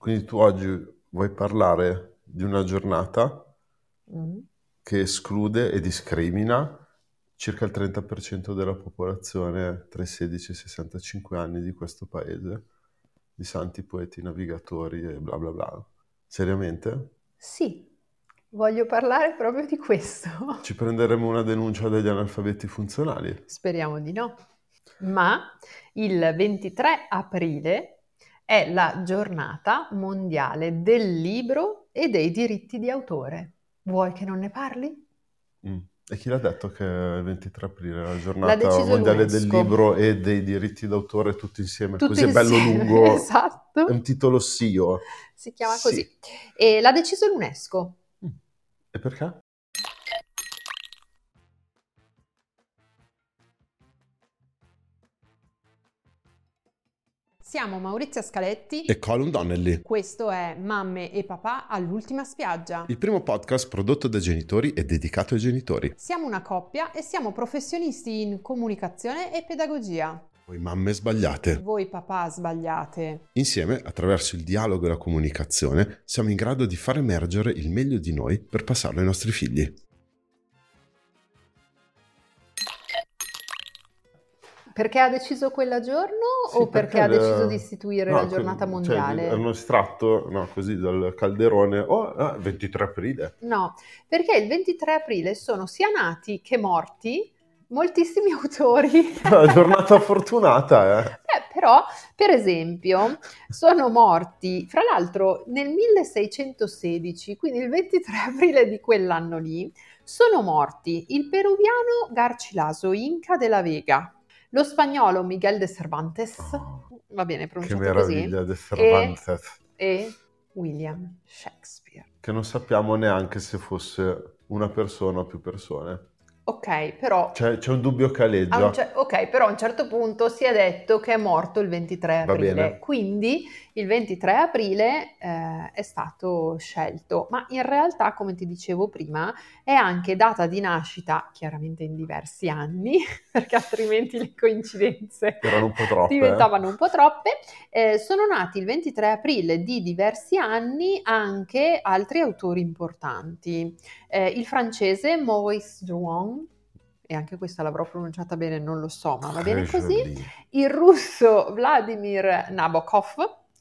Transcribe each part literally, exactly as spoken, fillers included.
Quindi tu oggi vuoi parlare di una giornata Mm. che esclude e discrimina circa il trenta per cento della popolazione tra i sedici e i sessantacinque anni di questo paese, di santi, poeti, navigatori e bla bla bla. Seriamente? Sì, voglio parlare proprio di questo. Ci prenderemo una denuncia degli analfabeti funzionali? Speriamo di no. Ma il ventitré aprile è la giornata mondiale del libro e dei diritti di autore. Vuoi che non ne parli? Mm. E chi l'ha detto che il ventitré aprile è la L'ha giornata deciso mondiale del l'UNESCO. libro e dei diritti d'autore tutti insieme? Tutti Così è bello insieme, lungo, è un esatto. titolo S E O. Si chiama Sì. così. E l'ha deciso l'UNESCO. Mm. E perché? Siamo Maurizia Scaletti. E Colin Donnelly, Questo è Mamme e Papà all'ultima spiaggia. il primo podcast prodotto dai genitori e dedicato ai genitori. Siamo una coppia e siamo professionisti in comunicazione e pedagogia. Voi mamme sbagliate. Voi papà sbagliate. Insieme, attraverso il dialogo e la comunicazione, siamo in grado di far emergere il meglio di noi per passarlo ai nostri figli. Perché ha deciso quella giorno Sì, o perché, perché ha le- deciso di istituire no, la giornata co- cioè, mondiale? hanno estratto, no, così dal calderone, oh, ah, ventitré aprile. No, perché il ventitré aprile sono sia nati che morti moltissimi autori. Una giornata fortunata, eh. Eh, però, per esempio, sono morti, fra l'altro nel milleseicentosedici, quindi il ventitré aprile di quell'anno lì, sono morti il peruviano Garcilaso Inca de la Vega, lo spagnolo Miguel de Cervantes, Oh, va bene che pronunciato meraviglia così, di e, Cervantes, e William Shakespeare. che non sappiamo neanche se fosse una persona o più persone. Ok, però C'è, c'è un dubbio che A un aleggia, cer- ok, però a un certo punto si è detto che è morto il ventitré va aprile, bene. quindi il ventitré aprile eh, è stato scelto, ma in realtà, come ti dicevo prima, è anche data di nascita, chiaramente in diversi anni, perché altrimenti le coincidenze Erano un po' troppe, eh? diventavano un po' troppe. Eh, sono nati il ventitré aprile di diversi anni anche altri autori importanti. Eh, il francese Maurice Druon, e anche questa l'avrò pronunciata bene, non lo so, ma va bene Très così. joli. Il russo Vladimir Nabokov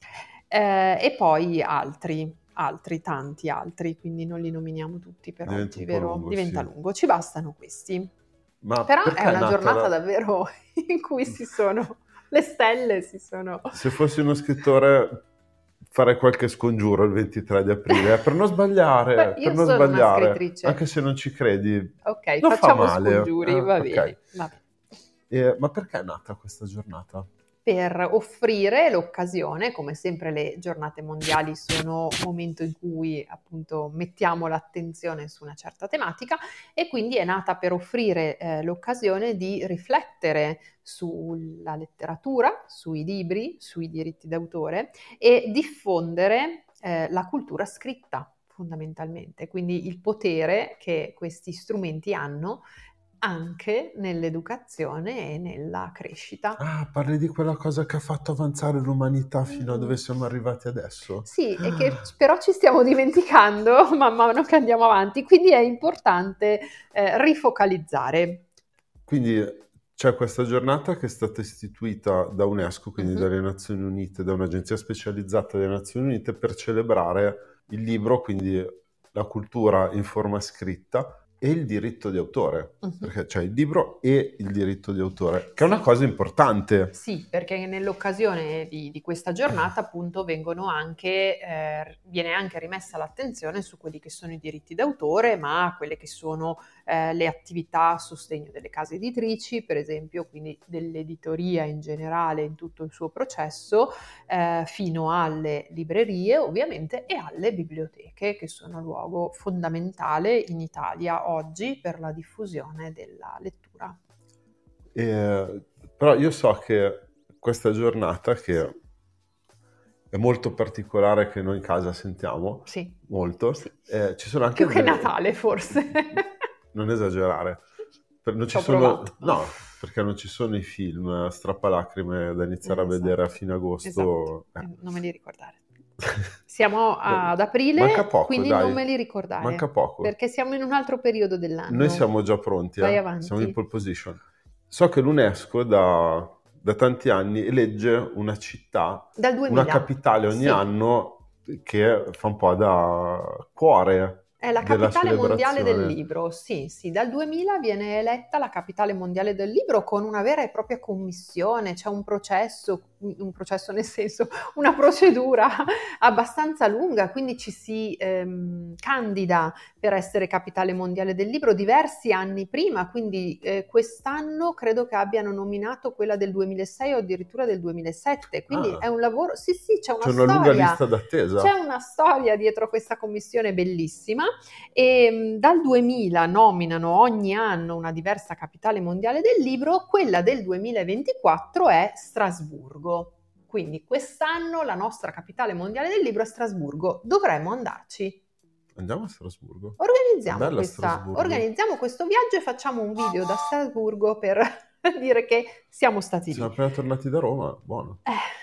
eh, e poi altri, altri, tanti altri, quindi non li nominiamo tutti per Diventa oggi, un po' vero? lungo, Diventa sì. lungo, ci bastano questi. Ma Però è perché è una nata giornata la... davvero in cui si sono, le stelle si sono... Se fossi uno scrittore farei qualche scongiuro il ventitré di aprile, eh, per non sbagliare, per Io non sono una sbagliare, anche scrittrice. se non ci credi, Ok, non fa facciamo male. scongiuri, Eh, va bene, ok. va bene. Eh, ma perché è nata questa giornata? Per offrire l'occasione, come sempre le giornate mondiali sono un momento in cui appunto mettiamo l'attenzione su una certa tematica e quindi è nata per offrire eh, l'occasione di riflettere sulla letteratura, sui libri, sui diritti d'autore e diffondere eh, la cultura scritta fondamentalmente, quindi il potere che questi strumenti hanno anche nell'educazione e nella crescita. Ah, parli di quella cosa che ha fatto avanzare l'umanità fino a dove Mm. siamo arrivati adesso? Sì, e che però ci stiamo dimenticando man mano che andiamo avanti, quindi è importante eh, rifocalizzare. Quindi c'è questa giornata che è stata istituita da UNESCO, quindi Mhm. dalle Nazioni Unite, da un'agenzia specializzata delle Nazioni Unite per celebrare il libro, quindi la cultura in forma scritta e il diritto di autore, Mhm. perché c'è il libro e il diritto di autore, che è una Sì. cosa importante. Sì, perché nell'occasione di, di questa giornata appunto vengono anche, eh, viene anche rimessa l'attenzione su quelli che sono i diritti d'autore, ma quelle che sono eh, le attività a sostegno delle case editrici, per esempio, quindi dell'editoria in generale in tutto il suo processo, eh, fino alle librerie ovviamente e alle biblioteche, che sono luogo fondamentale in Italia oggi per la diffusione della lettura. E, però io so che questa giornata, che è molto particolare, che noi in casa sentiamo Sì, molto, sì. eh, ci sono anche Più che delle... Natale forse. Non esagerare. Per- non Ci ci ho sono... provato. No, perché non ci sono i film strappalacrime da iniziare a Eh, vedere a esatto, fine esatto. agosto. Eh. Eh, non me li ricordare. Siamo ad aprile, Manca poco, quindi dai. non me li ricordare, Manca poco. perché siamo in un altro periodo dell'anno. Noi siamo già pronti, Vai eh? avanti. Siamo in pole position. So che l'UNESCO da, da tanti anni elegge una città, Dal duemila. una capitale ogni Sì. anno che fa un po' da cuore. È la della capitale mondiale del celebrazione. libro, sì, sì, dal duemila viene eletta la capitale mondiale del libro con una vera e propria commissione, c'è un processo, un processo nel senso, una procedura abbastanza lunga, quindi ci si ehm, candida per essere capitale mondiale del libro diversi anni prima, quindi eh, quest'anno credo che abbiano nominato quella del duemilasei o addirittura del duemilasette, quindi Ah. è un lavoro, sì sì, c'è una C'è una storia. lunga lista d'attesa. C'è una storia dietro questa commissione bellissima e mh, dal duemila nominano ogni anno una diversa capitale mondiale del libro, quella del duemilaventiquattro è Strasburgo. Quindi quest'anno la nostra capitale mondiale del libro è Strasburgo. Dovremmo andarci. Andiamo a Strasburgo. Organizziamo, Bella questa, Strasburgo. organizziamo questo viaggio e facciamo un video da Strasburgo per dire che siamo stati Siamo lì. appena tornati da Roma, buono.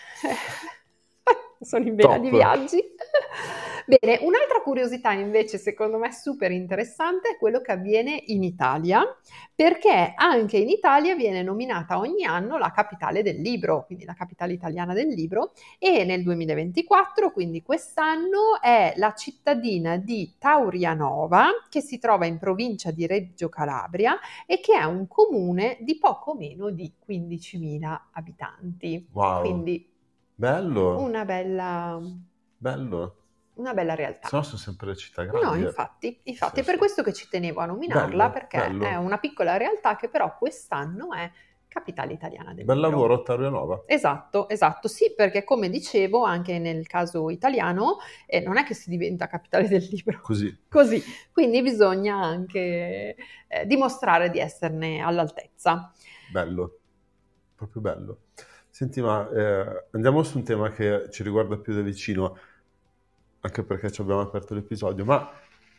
Sono in vena Top. di viaggi. Bene, un'altra curiosità invece secondo me super interessante è quello che avviene in Italia, perché anche in Italia viene nominata ogni anno la capitale del libro, quindi la capitale italiana del libro, e nel duemilaventiquattro, quindi quest'anno, è la cittadina di Taurianova, che si trova in provincia di Reggio Calabria e che è un comune di poco meno di quindicimila abitanti. Wow. Quindi bello. una bella, bello. una bella realtà. Se no sono sempre le città grandi. No, infatti, infatti Sì, è per sì. questo che ci tenevo a nominarla, Bello, perché bello. è una piccola realtà che però quest'anno è capitale italiana del Bel libro. lavoro a Taurianova. Esatto, esatto, sì, perché come dicevo anche nel caso italiano eh, non è che si diventa capitale del libro Così. così, quindi bisogna anche eh, dimostrare di esserne all'altezza. Bello, proprio bello. Senti, ma eh, andiamo su un tema che ci riguarda più da vicino, anche perché ci abbiamo aperto l'episodio, ma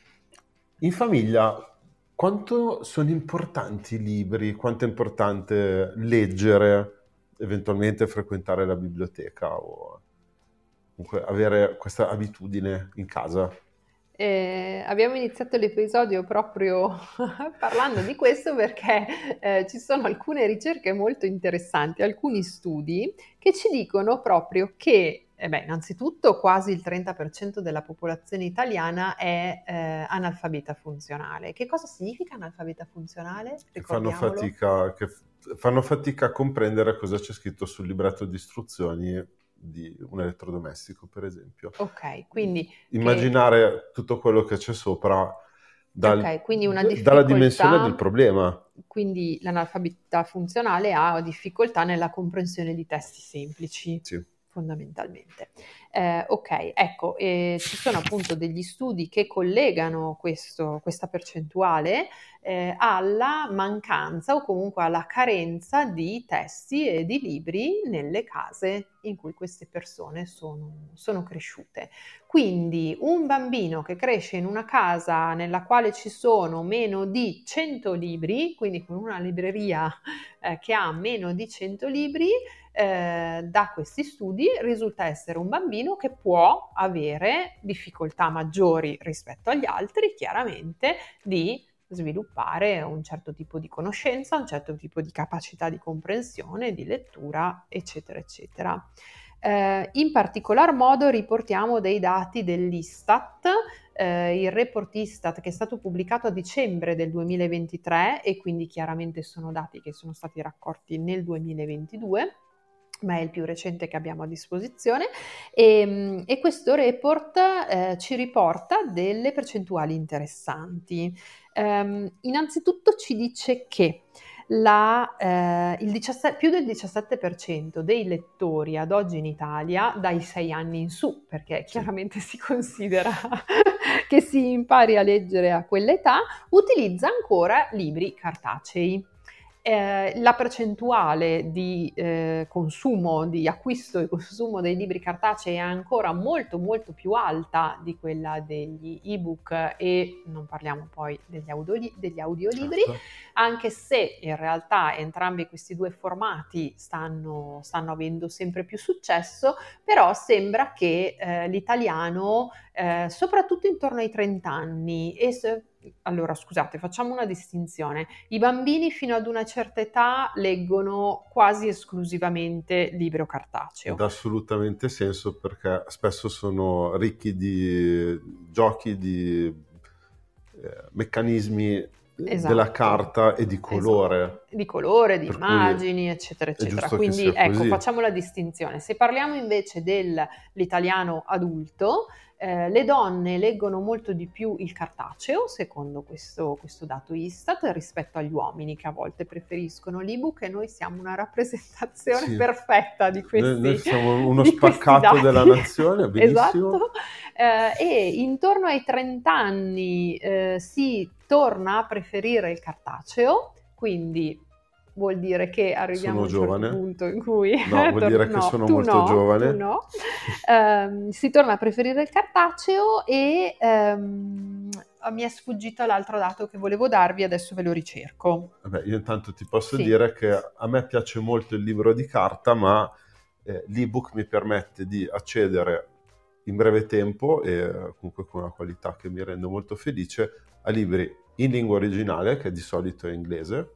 in famiglia quanto sono importanti i libri, quanto è importante leggere, eventualmente frequentare la biblioteca o comunque avere questa abitudine in casa? Eh, abbiamo iniziato l'episodio proprio parlando di questo perché eh, ci sono alcune ricerche molto interessanti, alcuni studi che ci dicono proprio che, eh beh, innanzitutto quasi il trenta per cento della popolazione italiana è eh, analfabeta funzionale. Che cosa significa analfabeta funzionale? Che fanno Ricordiamolo. fatica, che f- fanno fatica a comprendere cosa c'è scritto sul libretto di istruzioni di un elettrodomestico, per esempio. Ok, quindi Immaginare che... tutto quello che c'è sopra dal, Ok, quindi una d- dalla dimensione difficoltà, del problema. quindi l'analfabetità funzionale ha difficoltà nella comprensione di testi semplici, Sì. fondamentalmente. Eh, ok, ecco, eh, ci sono appunto degli studi che collegano questo, questa percentuale eh, alla mancanza o comunque alla carenza di testi e di libri nelle case in cui queste persone sono, sono cresciute. Quindi un bambino che cresce in una casa nella quale ci sono meno di cento libri, quindi con una libreria eh, che ha meno di cento libri, eh, da questi studi risulta essere un bambino che può avere difficoltà maggiori rispetto agli altri, chiaramente, di sviluppare un certo tipo di conoscenza, un certo tipo di capacità di comprensione, di lettura, eccetera, eccetera. Eh, in particolar modo riportiamo dei dati dell'Istat, eh, il report Istat che è stato pubblicato a dicembre del duemilaventitré e quindi chiaramente sono dati che sono stati raccolti nel duemilaventidue, ma è il più recente che abbiamo a disposizione e, e questo report eh, ci riporta delle percentuali interessanti. Um, innanzitutto ci dice che la, eh, il diciassette, più del diciassette per cento dei lettori ad oggi in Italia, dai sei anni in su, perché chiaramente si considera che si impari a leggere a quell'età, utilizza ancora libri cartacei. eh, la percentuale di eh, consumo, di acquisto e consumo dei libri cartacei è ancora molto molto più alta di quella degli ebook, e non parliamo poi degli, audioli- degli audiolibri, certo. anche se in realtà entrambi questi due formati stanno, stanno avendo sempre più successo, però sembra che eh, l'italiano, eh, soprattutto intorno ai trenta anni, e se, allora scusate, facciamo una distinzione: i bambini fino ad una certa età leggono quasi esclusivamente libro cartaceo. Ed ha assolutamente senso, perché spesso sono ricchi di giochi, di eh, meccanismi della Esatto, carta e di colore, esatto. Di colore, di per cui immagini, eccetera, è eccetera. giusto che Quindi sia ecco, così. facciamo la distinzione. Se parliamo invece dell'italiano adulto, eh, le donne leggono molto di più il cartaceo, secondo questo, questo dato Istat, rispetto agli uomini, che a volte preferiscono l'ebook, e noi siamo una rappresentazione Sì, perfetta di noi, noi questi, siamo uno di questi spaccato della dati. nazione, benissimo. Esatto. Eh, e intorno ai trenta anni eh, si torna a preferire il cartaceo, quindi vuol dire che arriviamo Sono a un certo giovane? punto in cui No, vuol tor- dire che no, sono tu molto no, tu giovane. no. Ehm, si torna a preferire il cartaceo, e ehm, mi è sfuggito l'altro dato che volevo darvi, adesso ve lo ricerco. Vabbè, io intanto ti posso Sì. dire che a me piace molto il libro di carta, ma eh, l'ebook mi permette di accedere in breve tempo, e eh, comunque con una qualità che mi rende molto felice, a libri in lingua originale, che di solito è inglese,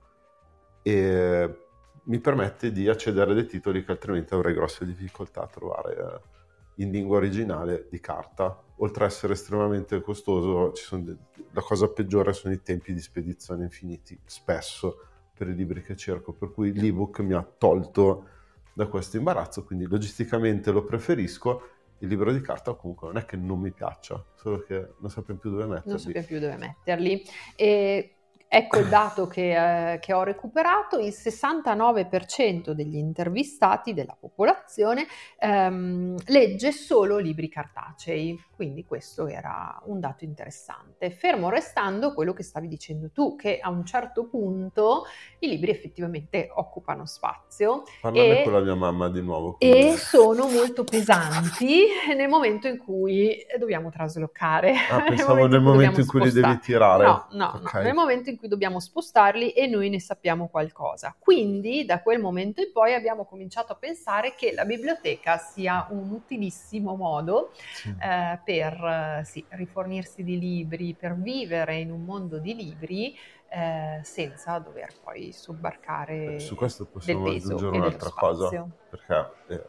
e mi permette di accedere a dei titoli che altrimenti avrei grosse difficoltà a trovare eh, in lingua originale di carta. Oltre a essere estremamente costoso, ci sono de- la cosa peggiore sono i tempi di spedizione infiniti, spesso, per i libri che cerco, per cui l'ebook mi ha tolto da questo imbarazzo, quindi logisticamente lo preferisco. Il libro di carta comunque non è che non mi piaccia, solo che non sappiamo più dove metterli. Non sappiamo più dove metterli. E ecco il dato che, eh, che ho recuperato: il sessantanove per cento degli intervistati, della popolazione, ehm, legge solo libri cartacei, quindi questo era un dato interessante, fermo restando quello che stavi dicendo tu, che a un certo punto i libri effettivamente occupano spazio Parlane e con la mia mamma di nuovo. e così. sono molto pesanti nel momento in cui dobbiamo traslocare, Ah, nel pensavo momento nel in cui momento dobbiamo in cui li devi spostare. tirare. No, no, no, nel Ok. momento in cui dobbiamo spostarli e noi ne sappiamo qualcosa. Quindi da quel momento in poi abbiamo cominciato a pensare che la biblioteca sia un utilissimo modo Sì. eh, per eh, sì, rifornirsi di libri, per vivere in un mondo di libri eh, senza dover poi Beh, sobbarcare su questo del possiamo peso aggiungere e dello un'altra cosa, spazio. perché eh,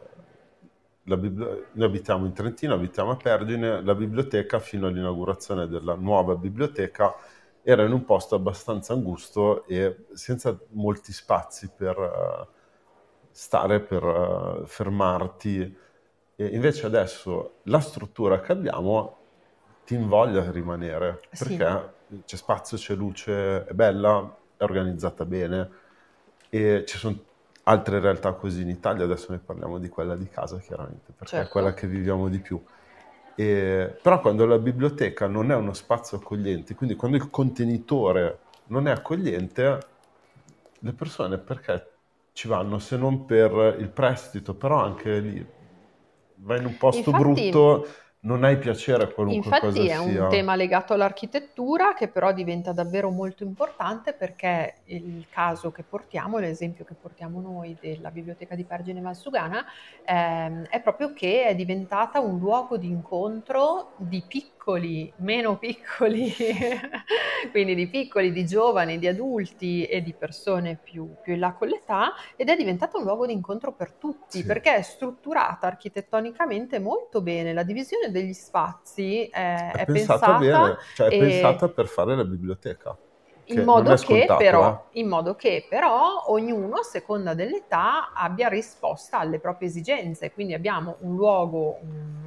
la bibli- noi abitiamo in Trentino, abitiamo a Pergine, la biblioteca fino all'inaugurazione della nuova biblioteca era in un posto abbastanza angusto e senza molti spazi per eh, stare, per eh, fermarti. E invece adesso la struttura che abbiamo ti invoglia a rimanere, Sì, perché c'è spazio, c'è luce, è bella, è organizzata bene, e ci sono altre realtà così in Italia. Adesso ne parliamo di quella di casa, chiaramente, perché è quella certo. che viviamo di più. E, però quando la biblioteca non è uno spazio accogliente, quindi quando il contenitore non è accogliente, le persone perché ci vanno se non per il prestito? Però anche lì vai in un posto Infatti, brutto, non hai piacere a qualunque cosa infatti è un sia. tema legato all'architettura, che però diventa davvero molto importante, perché il caso che portiamo, l'esempio che portiamo noi della biblioteca di Pergine Valsugana, ehm, è proprio che è diventata un luogo di incontro di piccoli, meno piccoli, quindi di piccoli, di giovani, di adulti e di persone più, più in là con l'età, ed è diventata un luogo di incontro per tutti, Sì. perché è strutturata architettonicamente molto bene. La divisione degli spazi è, È è pensata pensata bene, cioè è e pensata per fare la biblioteca, in che non è modo che scontato, eh? però, in modo che però ognuno, a seconda dell'età, abbia risposta alle proprie esigenze. Quindi abbiamo un luogo, un, un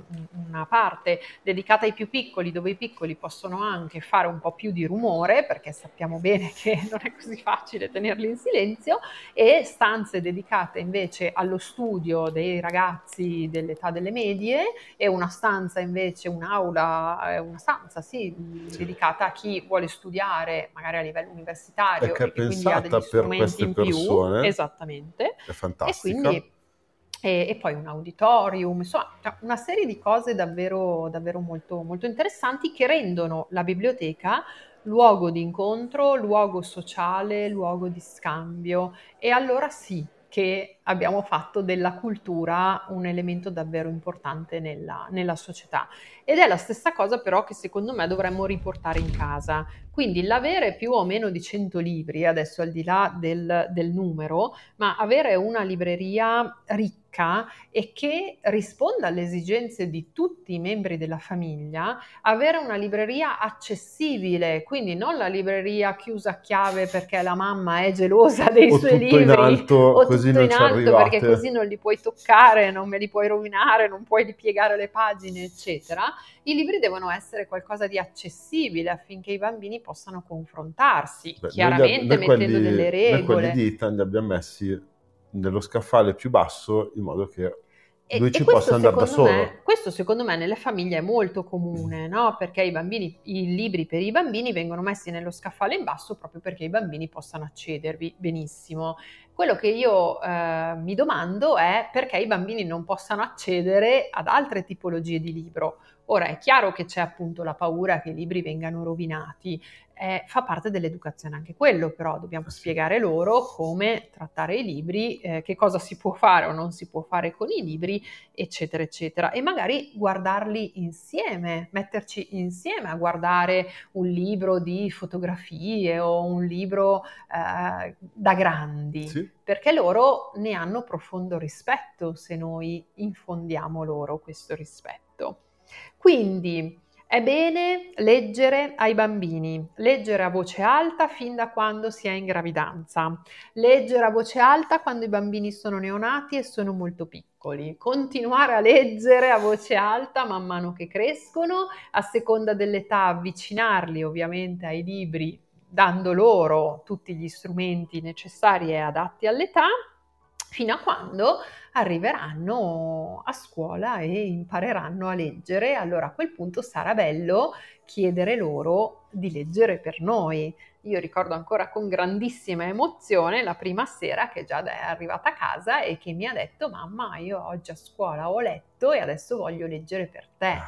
una parte dedicata ai più piccoli, dove i piccoli possono anche fare un po' più di rumore, perché sappiamo bene che non è così facile tenerli in silenzio, e stanze dedicate invece allo studio dei ragazzi dell'età delle medie, e una stanza invece, un'aula, una stanza sì, Sì. dedicata a chi vuole studiare magari a livello universitario Perché è e che quindi ha degli pensata per strumenti queste in più, persone, esattamente, è e fantastica. quindi e, e poi un auditorium, insomma una serie di cose davvero, davvero molto, molto interessanti, che rendono la biblioteca luogo di incontro, luogo sociale, luogo di scambio. E allora sì che abbiamo fatto della cultura un elemento davvero importante nella, nella società. Ed è la stessa cosa però che secondo me dovremmo riportare in casa. Quindi l'avere più o meno di cento libri, adesso al di là del, del numero, ma avere una libreria ricca e che risponda alle esigenze di tutti i membri della famiglia, avere una libreria accessibile, quindi non la libreria chiusa a chiave perché la mamma è gelosa dei O suoi tutto in libri, alto, o così tutto non in ci alto perché arrivate. così non li puoi toccare, non me li puoi rovinare, non puoi ripiegare le pagine, eccetera. I libri devono essere qualcosa di accessibile affinché i bambini possano confrontarsi, Beh, noi, li ab- chiaramente noi mettendo quelli, delle noi quelli di regole. Ethan li abbiamo messi nello scaffale più basso in modo che lui E, e ci questo possa andare da secondo me, solo. questo secondo me nelle famiglie è molto comune, no? Perché i bambini, i libri per i bambini vengono messi nello scaffale in basso proprio perché i bambini possano accedervi benissimo. Quello che io eh, mi domando è perché i bambini non possano accedere ad altre tipologie di libro. Ora è chiaro che c'è appunto la paura che i libri vengano rovinati, eh, fa parte dell'educazione anche quello, però dobbiamo Eh sì. spiegare loro come trattare i libri, eh, che cosa si può fare o non si può fare con i libri, eccetera, eccetera. E magari guardarli insieme, metterci insieme a guardare un libro di fotografie o un libro eh, da grandi, Sì? perché loro ne hanno profondo rispetto se noi infondiamo loro questo rispetto. Quindi è bene leggere ai bambini, leggere a voce alta fin da quando si è in gravidanza, leggere a voce alta quando i bambini sono neonati e sono molto piccoli, continuare a leggere a voce alta man mano che crescono, a seconda dell'età avvicinarli ovviamente ai libri, dando loro tutti gli strumenti necessari e adatti all'età, fino a quando arriveranno a scuola e impareranno a leggere. Allora a quel punto sarà bello chiedere loro di leggere per noi. Io ricordo ancora con grandissima emozione la prima sera che Giada è arrivata a casa e che mi ha detto: mamma, io oggi a scuola ho letto e adesso voglio leggere per te.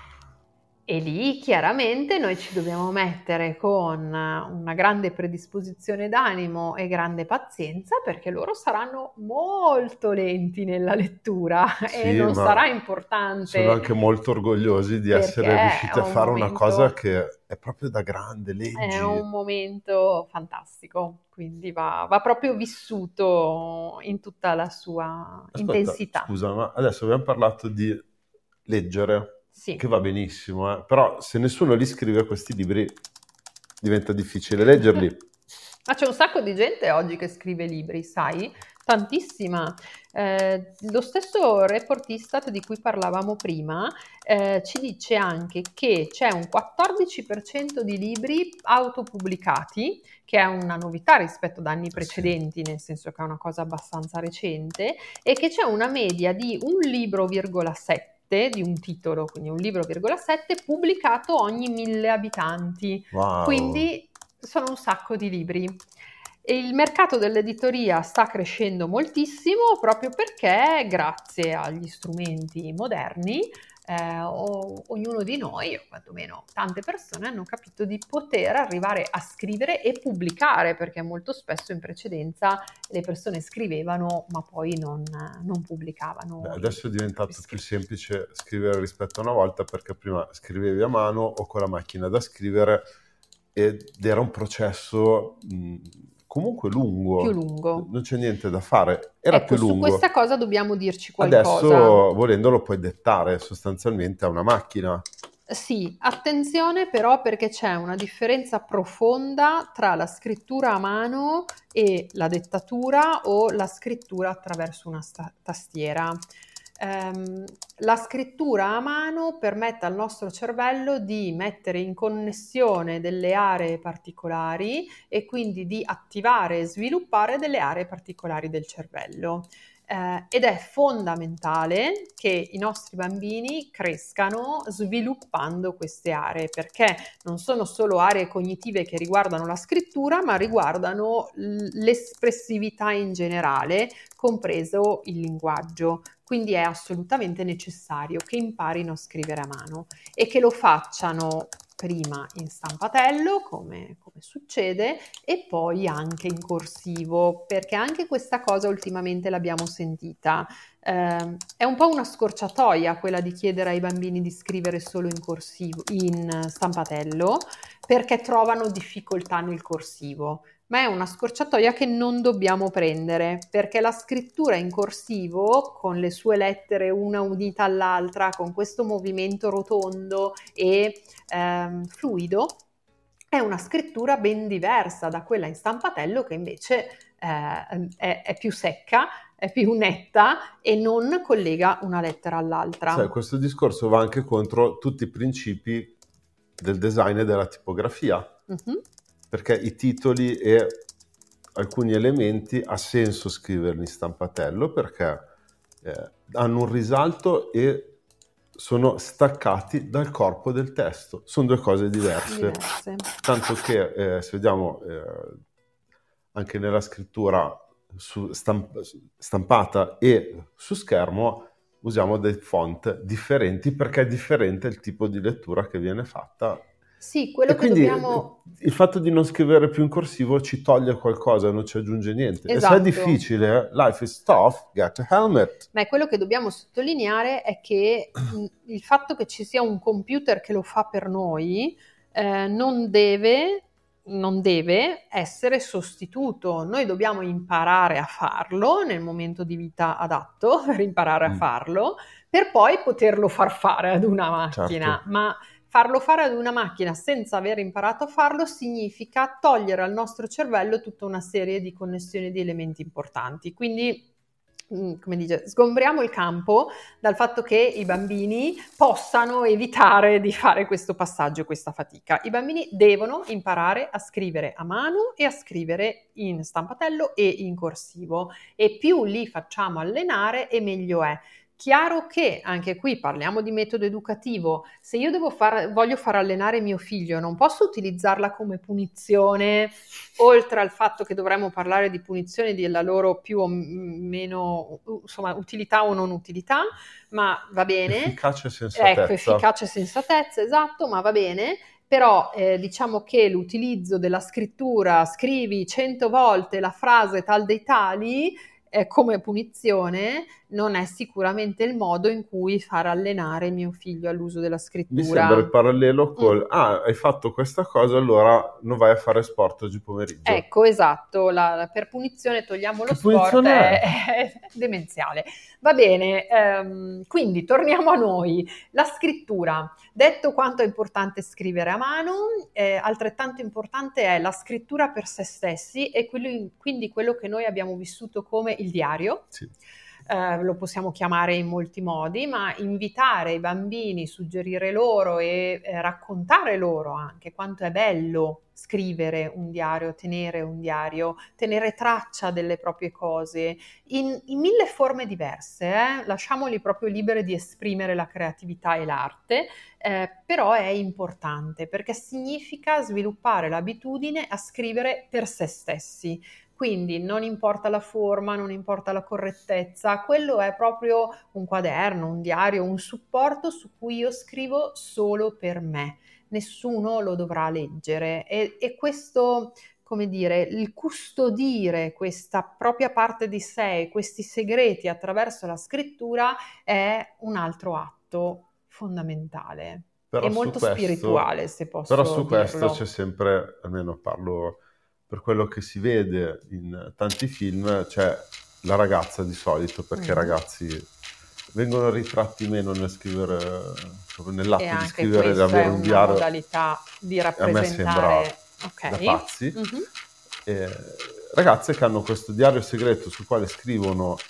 E lì chiaramente noi ci dobbiamo mettere con una grande predisposizione d'animo e grande pazienza, perché loro saranno molto lenti nella lettura e Sì, non ma sarà sono importante, anche molto orgogliosi di perché essere è riusciti a un fare una cosa momento, che è proprio da grande, è leggi. un momento fantastico, quindi va, va proprio vissuto in tutta la sua Aspetta, intensità. scusa, ma adesso abbiamo parlato di leggere, che Sì. va benissimo, eh, però se nessuno li scrive questi libri diventa difficile leggerli. Ma c'è un sacco di gente oggi che scrive libri, sai? Tantissima. Eh, lo stesso report Istat di cui parlavamo prima eh, ci dice anche che c'è un quattordici per cento di libri autopubblicati, che è una novità rispetto ad anni Eh sì. precedenti, nel senso che è una cosa abbastanza recente, e che c'è una media di un libro, virgola sette, di un titolo, quindi un libro, virgola sette, pubblicato ogni mille abitanti. Wow. Quindi sono un sacco di libri. E il mercato dell'editoria sta crescendo moltissimo proprio perché, grazie agli strumenti moderni, eh, o- ognuno di noi, o quantomeno tante persone, hanno capito di poter arrivare a scrivere e pubblicare, perché molto spesso in precedenza le persone scrivevano ma poi non, non pubblicavano Beh, i adesso è i propri diventato più scritti. semplice scrivere rispetto a una volta perché prima scrivevi a mano o con la macchina da scrivere ed era un processo mh, comunque Più lungo, lungo. non c'è niente da fare, era più Ecco, su questa lungo. cosa dobbiamo dirci qualcosa. Adesso, volendolo, puoi dettare sostanzialmente a una macchina. Sì, attenzione però perché c'è una differenza profonda tra la scrittura a mano e la dettatura o la scrittura attraverso una sta- tastiera. ehm, la scrittura a mano permette al nostro cervello di mettere in connessione delle aree particolari e quindi di attivare e sviluppare delle aree particolari del cervello. Eh, ed è fondamentale che i nostri bambini crescano sviluppando queste aree, perché non sono solo aree cognitive che riguardano la scrittura, ma riguardano l'espressività in generale, compreso il linguaggio. Quindi è assolutamente necessario che imparino a scrivere a mano e che lo facciano prima in stampatello, come, come succede, e poi anche in corsivo, perché anche questa cosa ultimamente l'abbiamo sentita. Eh, è un po' una scorciatoia quella di chiedere ai bambini di scrivere solo in corsivo, in stampatello, perché trovano difficoltà nel corsivo. Ma è una scorciatoia che non dobbiamo prendere, perché la scrittura in corsivo, con le sue lettere una unita all'altra, con questo movimento rotondo e ehm, fluido, è una scrittura ben diversa da quella in stampatello, che invece eh, è, è più secca, è più netta e non collega una lettera all'altra. Sai, questo discorso va anche contro tutti i principi del design e della tipografia, mm-hmm. perché i titoli e alcuni elementi ha senso scriverli in stampatello perché eh, hanno un risalto e sono staccati dal corpo del testo, sono due cose diverse, diverse. Tanto che eh, se vediamo eh, anche nella scrittura su stamp- stampata e su schermo usiamo dei font differenti perché è differente il tipo di lettura che viene fatta. Sì, quello e che quindi dobbiamo... il fatto di non scrivere più in corsivo ci toglie qualcosa, non ci aggiunge niente. Esatto. E se è difficile, life is tough, get a helmet. Ma quello che dobbiamo sottolineare è che il fatto che ci sia un computer che lo fa per noi eh, non deve... non deve essere sostituto. Noi dobbiamo imparare a farlo nel momento di vita adatto per imparare a farlo, per poi poterlo far fare ad una macchina. Certo. Ma farlo fare ad una macchina senza aver imparato a farlo significa togliere al nostro cervello tutta una serie di connessioni di elementi importanti. Quindi, come dice, sgombriamo il campo dal fatto che i bambini possano evitare di fare questo passaggio, questa fatica. I bambini devono imparare a scrivere a mano e a scrivere in stampatello e in corsivo, e più li facciamo allenare e meglio è. Chiaro che anche qui parliamo di metodo educativo. Se io devo far, voglio far allenare mio figlio, non posso utilizzarla come punizione, oltre al fatto che dovremmo parlare di punizione della loro più o meno, insomma, utilità o non utilità, ma va bene. Efficacia e sensatezza. Ecco, efficacia e sensatezza, esatto, ma va bene. Però eh, diciamo che l'utilizzo della scrittura, scrivi cento volte la frase tal dei tali, eh, come punizione, non è sicuramente il modo in cui far allenare mio figlio all'uso della scrittura. Mi sembra il parallelo col mm. ah, hai fatto questa cosa, allora non vai a fare sport oggi pomeriggio. Ecco, esatto, la, la, per punizione togliamo che lo sport, è, è demenziale. Va bene, ehm, quindi torniamo a noi. La scrittura, detto quanto è importante scrivere a mano, eh, altrettanto importante è la scrittura per se stessi e quello, quindi quello che noi abbiamo vissuto come il diario. Sì. Eh, lo possiamo chiamare in molti modi, ma invitare i bambini, suggerire loro e eh, raccontare loro anche quanto è bello scrivere un diario, tenere un diario, tenere traccia delle proprie cose in, in mille forme diverse, eh? Lasciamoli proprio liberi di esprimere la creatività e l'arte, eh, però è importante perché significa sviluppare l'abitudine a scrivere per se stessi. Quindi non importa la forma, non importa la correttezza, quello è proprio un quaderno, un diario, un supporto su cui io scrivo solo per me. Nessuno lo dovrà leggere e, e questo, come dire, il custodire questa propria parte di sé, questi segreti attraverso la scrittura è un altro atto fondamentale però e molto questo, spirituale, se posso Però su dirlo. questo c'è sempre, almeno parlo per quello che si vede in tanti film, c'è la ragazza di solito, perché i mm. ragazzi vengono ritratti meno nel scrivere, nell'atto di scrivere, di avere un diario. È una modalità di rappresentare. A me sembra okay. da pazzi. Mm-hmm. E ragazze che hanno questo diario segreto sul quale scrivono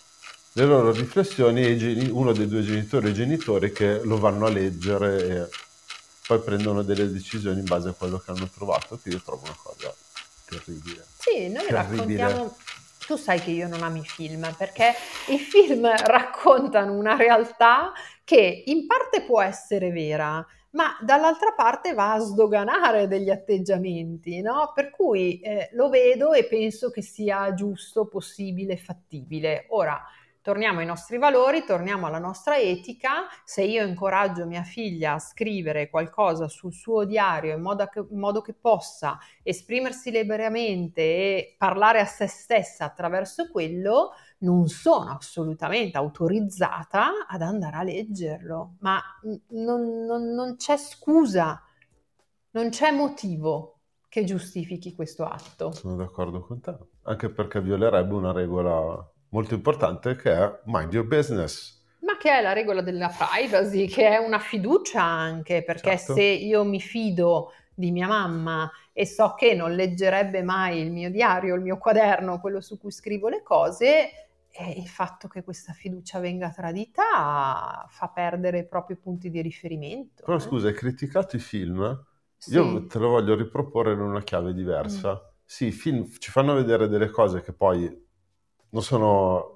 le loro riflessioni e i geni- uno dei due genitori e genitori che lo vanno a leggere e poi prendono delle decisioni in base a quello che hanno trovato, che io trovo una cosa terribile. Sì, noi Terribile. raccontiamo. Tu sai che io non amo i film, perché i film raccontano una realtà che in parte può essere vera, ma dall'altra parte va a sdoganare degli atteggiamenti, no? Per cui eh, lo vedo e penso che sia giusto, possibile, fattibile. Ora, torniamo ai nostri valori, torniamo alla nostra etica. Se io incoraggio mia figlia a scrivere qualcosa sul suo diario in modo che, in modo che possa esprimersi liberamente e parlare a se stessa attraverso quello, non sono assolutamente autorizzata ad andare a leggerlo, ma non, non, non c'è scusa, non c'è motivo che giustifichi questo atto. Sono d'accordo con te, anche perché violerebbe una regola molto importante che è mind your business. Ma che è la regola della privacy, che è una fiducia anche, perché Certo. se io mi fido di mia mamma e so che non leggerebbe mai il mio diario, il mio quaderno, quello su cui scrivo le cose, e il fatto che questa fiducia venga tradita fa perdere i propri punti di riferimento. Però eh. scusa, hai criticato i film? Io Sì. te lo voglio riproporre in una chiave Mm. diversa. Sì, i film ci fanno vedere delle cose che poi non sono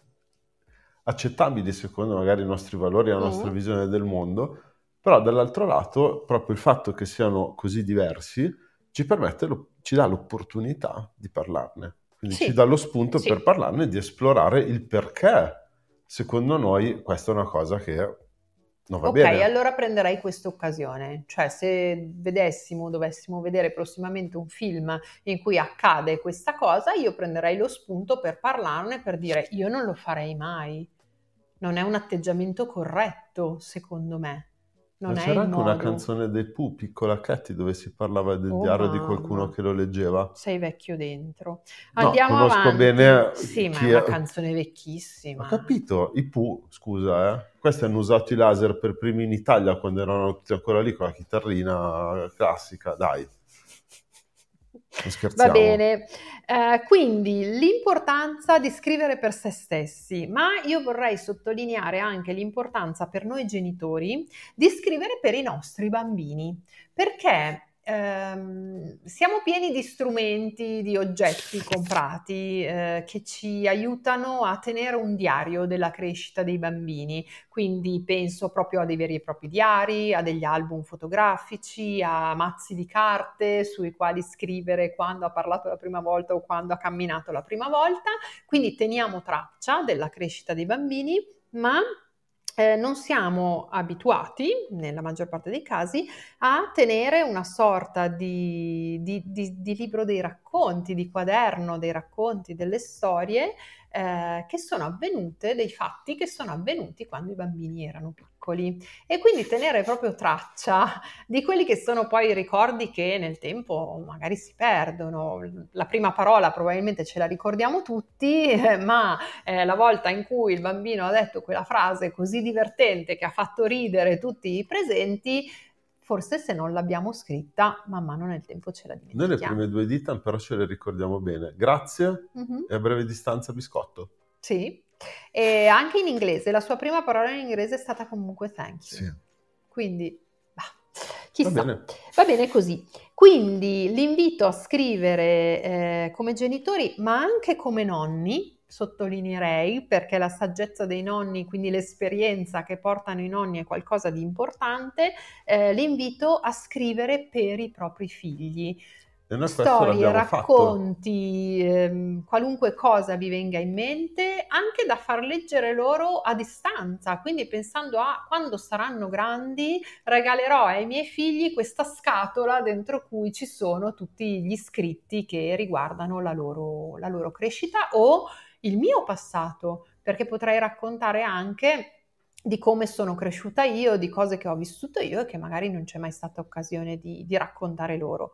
accettabili secondo magari i nostri valori e la nostra Mm. visione del mondo, però dall'altro lato proprio il fatto che siano così diversi ci permette, lo- ci dà l'opportunità di parlarne. Quindi ci Sì, dà lo spunto sì. per parlarne e di esplorare il perché secondo noi questa è una cosa che non va Ok, bene. allora prenderei questa occasione, cioè se vedessimo, dovessimo vedere prossimamente un film in cui accade questa cosa, io prenderei lo spunto per parlarne, per dire io non lo farei mai, non è un atteggiamento corretto, secondo me, Ma non è c'era il anche una modo. canzone dei Pooh, Piccola Katy, dove si parlava del Oh diario di qualcuno mamma, che lo leggeva. sei vecchio dentro. No, Andiamo conosco avanti. bene Sì, ma è chi è. una canzone Ho vecchissima. capito, i Pooh, scusa, eh. Questi hanno usato i laser per primi in Italia quando erano tutti ancora lì con la chitarrina classica, dai. Non Va scherziamo. bene, eh, quindi l'importanza di scrivere per se stessi, ma io vorrei sottolineare anche l'importanza per noi genitori di scrivere per i nostri bambini, perché ehm, siamo pieni di strumenti, di oggetti comprati eh, che ci aiutano a tenere un diario della crescita dei bambini. Quindi penso proprio a dei veri e propri diari, a degli album fotografici, a mazzi di carte sui quali scrivere quando ha parlato la prima volta o quando ha camminato la prima volta. Quindi teniamo traccia della crescita dei bambini, ma eh, non siamo abituati, nella maggior parte dei casi, a tenere una sorta di, di, di, di libro dei racconti, di quaderno dei racconti, delle storie eh, che sono avvenute, dei fatti che sono avvenuti quando i bambini erano piccoli. E quindi tenere proprio traccia di quelli che sono poi i ricordi che nel tempo magari si perdono. La prima parola probabilmente ce la ricordiamo tutti, eh, ma eh, la volta in cui il bambino ha detto quella frase così divertente che ha fatto ridere tutti i presenti, forse se non l'abbiamo scritta, man mano nel tempo ce la Noi le dimentichiamo. prime due dita però ce le ricordiamo bene. Grazie Mhm. e a breve distanza biscotto. Sì, e anche in inglese, la sua prima parola in inglese è stata comunque thank you. Sì. Quindi, bah, Va chissà, bene. va bene così. Quindi l'invito a scrivere eh, come genitori, ma anche come nonni, sottolineerei, perché la saggezza dei nonni, quindi l'esperienza che portano i nonni è qualcosa di importante, eh, l'invito a scrivere per i propri figli. E noi questo Storie, l'abbiamo fatto. racconti, ehm, qualunque cosa vi venga in mente, anche da far leggere loro a distanza, quindi pensando a quando saranno grandi regalerò ai miei figli questa scatola dentro cui ci sono tutti gli scritti che riguardano la loro, la loro crescita o il mio passato, perché potrei raccontare anche di come sono cresciuta io, di cose che ho vissuto io e che magari non c'è mai stata occasione di, di raccontare loro.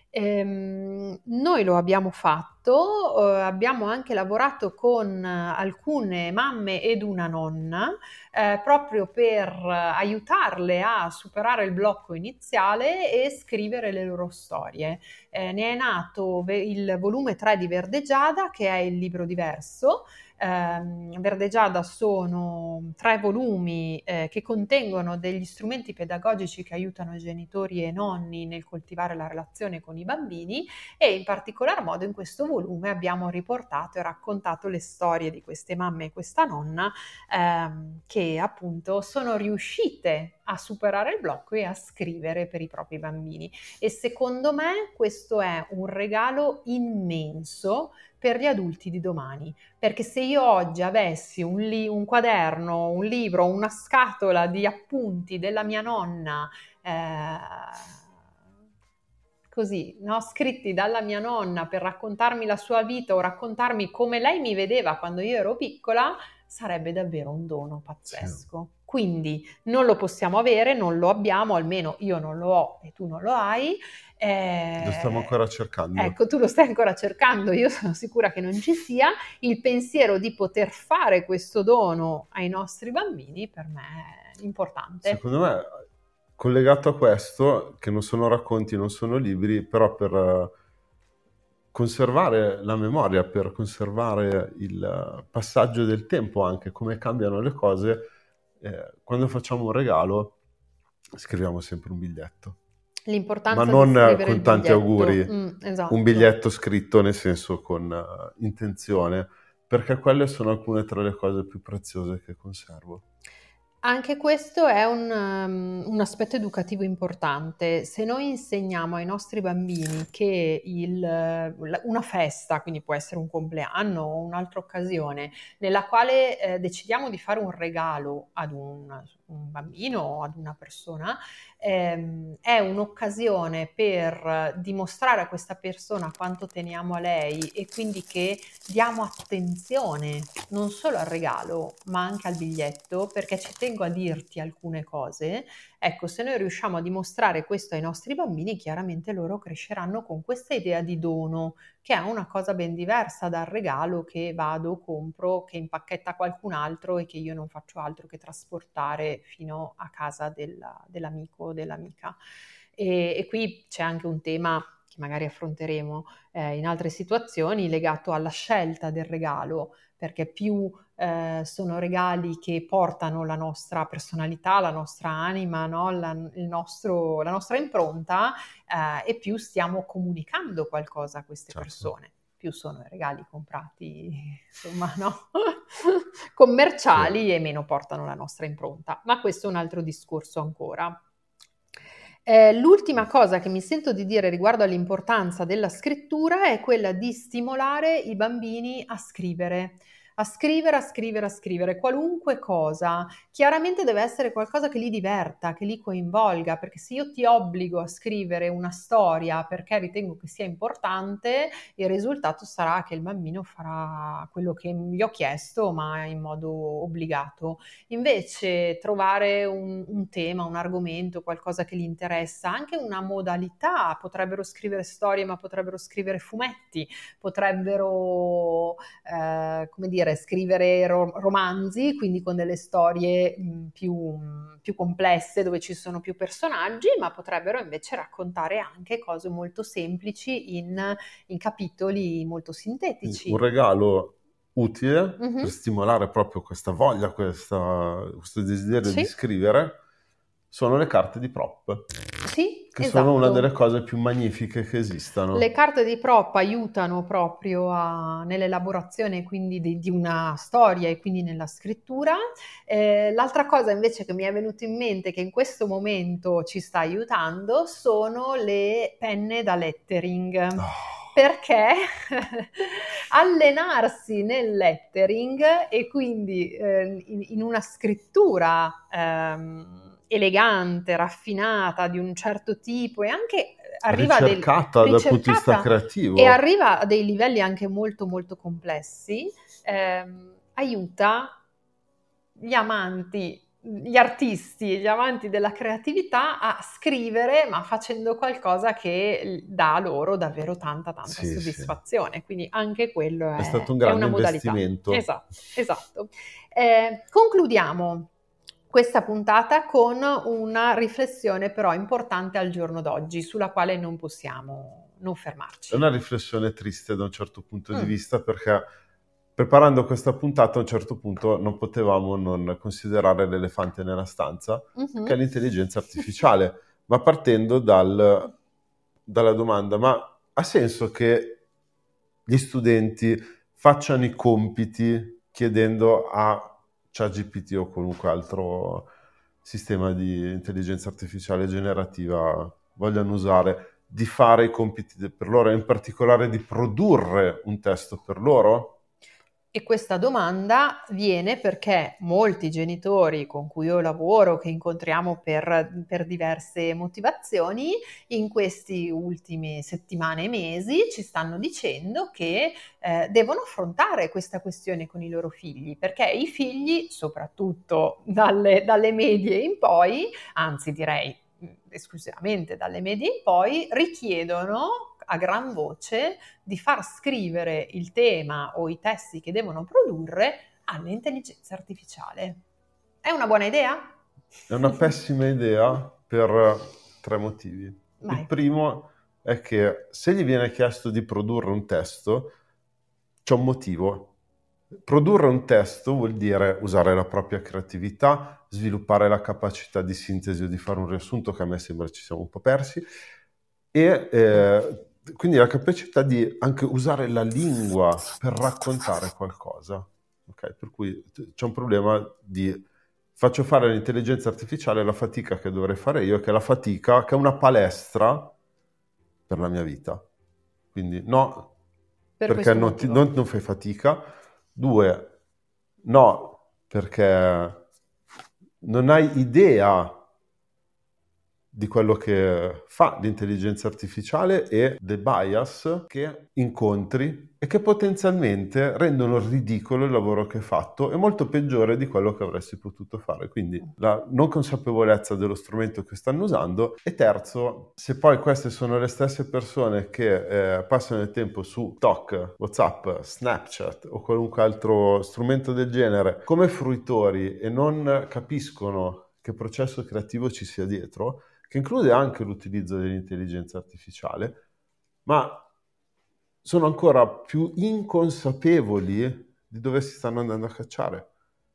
Ehm, noi lo abbiamo fatto, eh, abbiamo anche lavorato con alcune mamme ed una nonna eh, proprio per aiutarle a superare il blocco iniziale e scrivere le loro storie. Eh, ne è nato ve- il volume tre di Verdegiada, che è il libro diverso, ehm, Verde Giada sono tre volumi eh, che contengono degli strumenti pedagogici che aiutano i genitori e i nonni nel coltivare la relazione con i bambini, e in particolar modo in questo volume abbiamo riportato e raccontato le storie di queste mamme e questa nonna ehm, che appunto sono riuscite a superare il blocco e a scrivere per i propri bambini. E secondo me questo è un regalo immenso per gli adulti di domani, perché se io oggi avessi un, li- un quaderno, un libro, una scatola di appunti della mia nonna, eh, così, no? Scritti dalla mia nonna per raccontarmi la sua vita o raccontarmi come lei mi vedeva quando io ero piccola, sarebbe davvero un dono pazzesco. Sì. Quindi non lo possiamo avere, non lo abbiamo, almeno io non lo ho e tu non lo hai. Eh, Lo stiamo ancora cercando. Ecco, tu lo stai ancora cercando, io sono sicura che non ci sia. Il pensiero di poter fare questo dono ai nostri bambini per me è importante. Secondo me, collegato a questo, che non sono racconti, non sono libri, però per conservare la memoria, per conservare il passaggio del tempo, anche come cambiano le cose, eh, quando facciamo un regalo scriviamo sempre un biglietto. L'importanza Ma non di scrivere con il tanti biglietto. auguri, Mm, esatto. un biglietto scritto nel senso con uh, intenzione, perché quelle sono alcune tra le cose più preziose che conservo. Anche questo è un, um, un aspetto educativo importante. Se noi insegniamo ai nostri bambini che il, una festa, quindi può essere un compleanno o un'altra occasione, nella quale eh, decidiamo di fare un regalo ad un, un bambino o ad una persona, ehm, è un'occasione per dimostrare a questa persona quanto teniamo a lei e quindi che diamo attenzione non solo al regalo ma anche al biglietto, perché ci tengo a dirti alcune cose. Ecco, se noi riusciamo a dimostrare questo ai nostri bambini, chiaramente loro cresceranno con questa idea di dono, che è una cosa ben diversa dal regalo che vado, compro, che impacchetta qualcun altro e che io non faccio altro che trasportare fino a casa della, dell'amico o dell'amica. E, e qui c'è anche un tema che magari affronteremo eh, in altre situazioni legato alla scelta del regalo, perché più eh, sono regali che portano la nostra personalità, la nostra anima, no? la, il nostro, la nostra impronta, eh, e più stiamo comunicando qualcosa a queste certo. persone. Più sono i regali comprati, insomma, no? commerciali sì. E meno portano la nostra impronta. Ma questo è un altro discorso ancora. Eh, l'ultima cosa che mi sento di dire riguardo all'importanza della scrittura è quella di stimolare i bambini a scrivere. A scrivere, a scrivere, a scrivere, qualunque cosa. Chiaramente deve essere qualcosa che li diverta, che li coinvolga, perché se io ti obbligo a scrivere una storia perché ritengo che sia importante, il risultato sarà che il bambino farà quello che gli ho chiesto, ma in modo obbligato. Invece trovare un, un tema, un argomento, qualcosa che gli interessa, anche una modalità, potrebbero scrivere storie, ma potrebbero scrivere fumetti, potrebbero, eh, come dire, scrivere ro- romanzi, quindi con delle storie mh, più, mh, più complesse, dove ci sono più personaggi, ma potrebbero invece raccontare anche cose molto semplici in, in capitoli molto sintetici. Un regalo utile mm-hmm. per stimolare proprio questa voglia, questa, questo desiderio sì. di scrivere, sono le carte di prop. Sì, che esatto. sono una delle cose più magnifiche che esistano. Le carte di prop aiutano proprio a, nell'elaborazione quindi di, di una storia e quindi nella scrittura. Eh, l'altra cosa invece che mi è venuta in mente che in questo momento ci sta aiutando sono le penne da lettering. Oh. Perché allenarsi nel lettering e quindi eh, in, in una scrittura ehm, elegante, raffinata, di un certo tipo e anche arriva ricercata, a dei, dal punto di vista creativo e arriva a dei livelli anche molto molto complessi, ehm, aiuta gli amanti, gli artisti, gli amanti della creatività a scrivere, ma facendo qualcosa che dà loro davvero tanta tanta sì, soddisfazione. Sì. Quindi anche quello è, è stato un grande è una investimento. Modalità. Esatto, esatto. Eh, concludiamo questa puntata con una riflessione però importante al giorno d'oggi, sulla quale non possiamo non fermarci. È una riflessione triste da un certo punto mm. di vista, perché preparando questa puntata a un certo punto non potevamo non considerare l'elefante nella stanza, Mhm. che è l'intelligenza artificiale, ma partendo dal, dalla domanda, ma ha senso che gli studenti facciano i compiti chiedendo a ChatGPT o qualunque altro sistema di intelligenza artificiale generativa vogliano usare, di fare i compiti per loro e in particolare di produrre un testo per loro? E questa domanda viene perché molti genitori con cui io lavoro, che incontriamo per, per diverse motivazioni, in questi ultimi settimane e mesi ci stanno dicendo che eh, devono affrontare questa questione con i loro figli, perché i figli, soprattutto dalle, dalle medie in poi, anzi direi mh, esclusivamente dalle medie in poi, richiedono a gran voce di far scrivere il tema o i testi che devono produrre all'intelligenza artificiale. È una buona idea? È una pessima idea per tre motivi. Il Vai. primo è che se gli viene chiesto di produrre un testo, c'è un motivo. Produrre un testo vuol dire usare la propria creatività, sviluppare la capacità di sintesi o di fare un riassunto, che a me sembra ci siamo un po' persi, e eh, quindi la capacità di anche usare la lingua per raccontare qualcosa. Okay? Per cui c'è un problema di faccio fare all'intelligenza artificiale la fatica che dovrei fare io, che è la fatica, che è una palestra per la mia vita. Quindi no, Per perché questo non, ti- motivo. non- non fai fatica. Due, no, perché non hai idea di quello che fa l'intelligenza artificiale e dei bias che incontri e che potenzialmente rendono ridicolo il lavoro che hai fatto e molto peggiore di quello che avresti potuto fare. Quindi la non consapevolezza dello strumento che stanno usando. E terzo, se poi queste sono le stesse persone che eh, passano il tempo su TikTok, WhatsApp, Snapchat o qualunque altro strumento del genere come fruitori e non capiscono che processo creativo ci sia dietro, che include anche l'utilizzo dell'intelligenza artificiale, ma sono ancora più inconsapevoli di dove si stanno andando a cacciare.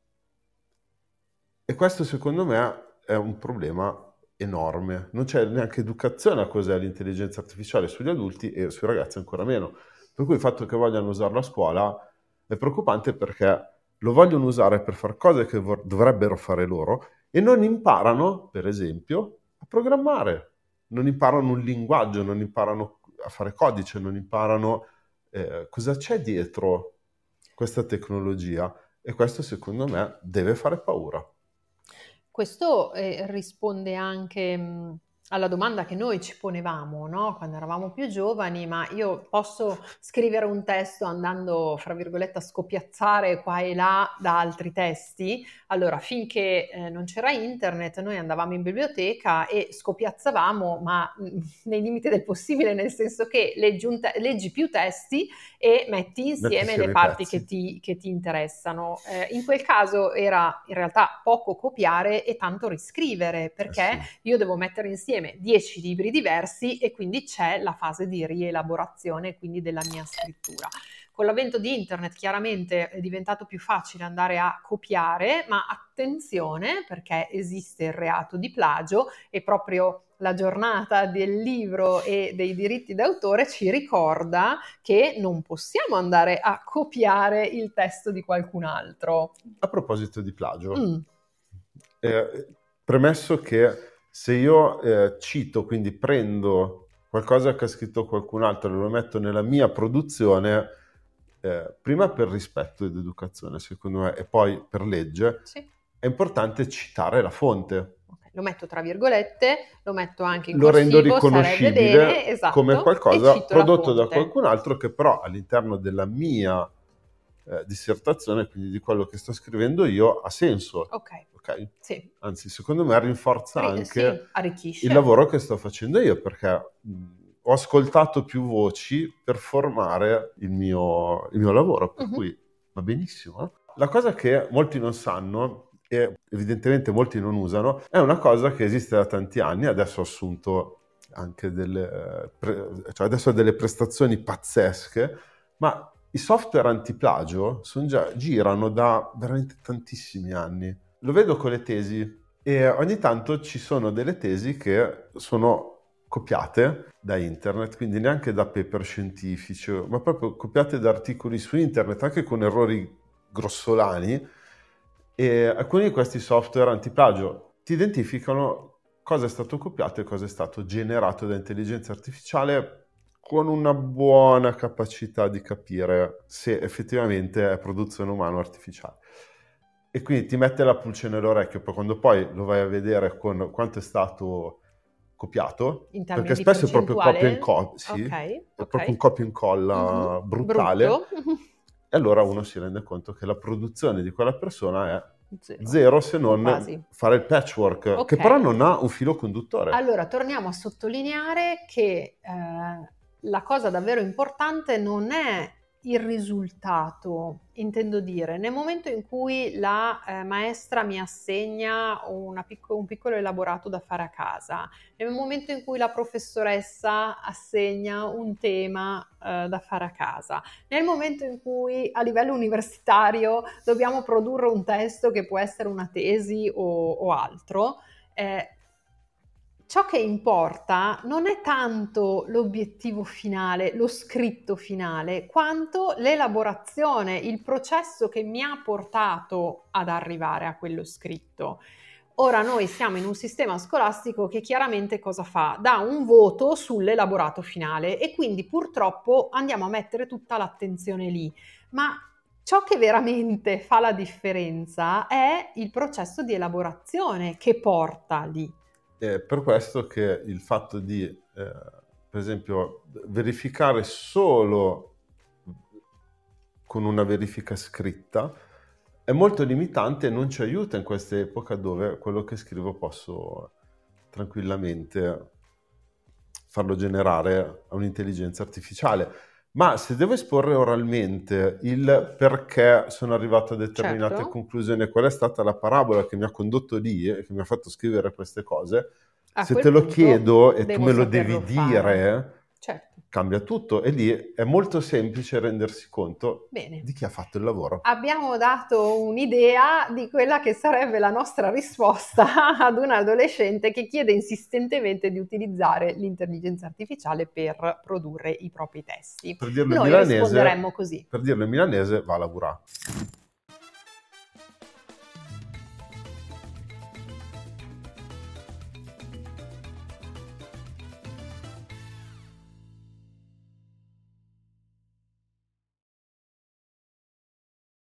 E questo secondo me è un problema enorme. Non c'è neanche educazione a cos'è l'intelligenza artificiale sugli adulti e sui ragazzi ancora meno. Per cui il fatto che vogliano usarlo a scuola è preoccupante perché lo vogliono usare per fare cose che vor- dovrebbero fare loro e non imparano, per esempio, a programmare, non imparano un linguaggio, non imparano a fare codice, non imparano eh, cosa c'è dietro questa tecnologia e questo secondo me deve fare paura. Questo eh, risponde anche mh, alla domanda che noi ci ponevamo, no? Quando eravamo più giovani, ma io posso scrivere un testo andando, fra virgolette, a scopiazzare qua e là da altri testi? Allora, finché eh, non c'era internet, noi andavamo in biblioteca e scopiazzavamo, ma mh, nei limiti del possibile, nel senso che leggi, un te- leggi più testi e metti Metti insieme le insieme i parti pezzi. che ti, che ti interessano. Eh, in quel caso era in realtà poco copiare e tanto riscrivere, perché Eh sì. io devo mettere insieme dieci libri diversi e quindi c'è la fase di rielaborazione, quindi della mia scrittura. Con l'avvento di internet chiaramente è diventato più facile andare a copiare, ma attenzione perché esiste il reato di plagio e proprio la giornata del libro e dei diritti d'autore ci ricorda che non possiamo andare a copiare il testo di qualcun altro. A proposito di plagio, Mm. eh, premesso che se io eh, cito, quindi prendo qualcosa che ha scritto qualcun altro e lo metto nella mia produzione, eh, prima per rispetto ed educazione, secondo me, e poi per legge, Sì. è importante citare la fonte. Okay, lo metto tra virgolette, lo metto anche in Lo rendo corsivo, sarebbe bene, riconoscibile come esatto, e qualcosa cito la prodotto da fonte. qualcun altro che però all'interno della mia eh, dissertazione, quindi di quello che sto scrivendo io, ha senso. Ok, Ok? sì. Anzi, secondo me rinforza Ri- sì, anche il arricchisce. lavoro che sto facendo io, perché mh, ho ascoltato più voci per formare il mio, il mio lavoro, per Mhm. cui va benissimo. eh. La cosa che molti non sanno e evidentemente molti non usano è una cosa che esiste da tanti anni, adesso ha assunto anche delle, eh, pre- cioè adesso ha delle prestazioni pazzesche, ma I software antiplagio son già, girano da veramente tantissimi anni. Lo vedo con le tesi e ogni tanto ci sono delle tesi che sono copiate da internet, quindi neanche da paper scientifici, ma proprio copiate da articoli su internet, anche con errori grossolani. E alcuni di questi software antiplagio ti identificano cosa è stato copiato e cosa è stato generato da intelligenza artificiale, con una buona capacità di capire se effettivamente è produzione umana o artificiale. E quindi ti mette la pulce nell'orecchio, poi quando poi lo vai a vedere con quanto è stato copiato, In termini perché di spesso è proprio copia e percentuale? incolla, sì, Ok, è ok. proprio un copia e incolla Mhm. brutale, Brutto. e allora uno si rende conto che la produzione di quella persona è Zero. zero, se O non quasi. fare il patchwork, Ok. che però non ha un filo conduttore. Allora, torniamo a sottolineare che eh, la cosa davvero importante non è il risultato, intendo dire, nel momento in cui la eh, maestra mi assegna una picco- un piccolo elaborato da fare a casa, nel momento in cui la professoressa assegna un tema eh, da fare a casa, nel momento in cui a livello universitario dobbiamo produrre un testo che può essere una tesi o, o altro, eh, ciò che importa non è tanto l'obiettivo finale, lo scritto finale, quanto l'elaborazione, il processo che mi ha portato ad arrivare a quello scritto. Ora noi siamo in un sistema scolastico che chiaramente cosa fa? Dà un voto sull'elaborato finale e quindi purtroppo andiamo a mettere tutta l'attenzione lì. Ma ciò che veramente fa la differenza è il processo di elaborazione che porta lì. È per questo che il fatto di, eh, per esempio, verificare solo con una verifica scritta è molto limitante e non ci aiuta in questa epoca dove quello che scrivo posso tranquillamente farlo generare a un'intelligenza artificiale. Ma se devo esporre oralmente il perché sono arrivato a determinate Certo. conclusioni, qual è stata la parabola che mi ha condotto lì e che mi ha fatto scrivere queste cose, A se quel te lo punto chiedo e tu devo me lo saperlo devi fare. dire, Certo. cambia tutto. E lì è molto semplice rendersi conto Bene. di chi ha fatto il lavoro. Abbiamo dato un'idea di quella che sarebbe la nostra risposta ad un adolescente che chiede insistentemente di utilizzare l'intelligenza artificiale per produrre i propri testi. Per dirlo in Noi risponderemmo milanese, così. per dirlo in milanese, va a lavorare.